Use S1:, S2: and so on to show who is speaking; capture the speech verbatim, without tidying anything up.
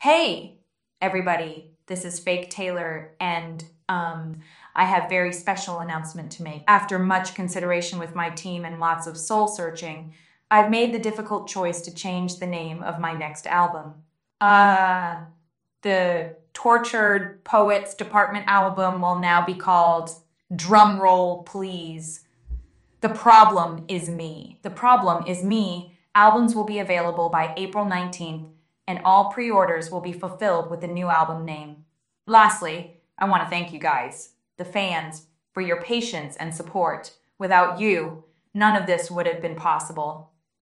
S1: Hey, everybody, this is Fake Taylor, and um, I have very special announcement to make. After much consideration with my team and lots of soul searching, I've made the difficult choice to change the name of my next album. Uh, the Tortured Poets Department album will now be called Drumroll Please. The problem is me. The problem is me. Albums will be available by April nineteenth, and all pre-orders will be fulfilled with the new album name. Lastly, I want to thank you guys, the fans, for your patience and support. Without you, none of this would have been possible.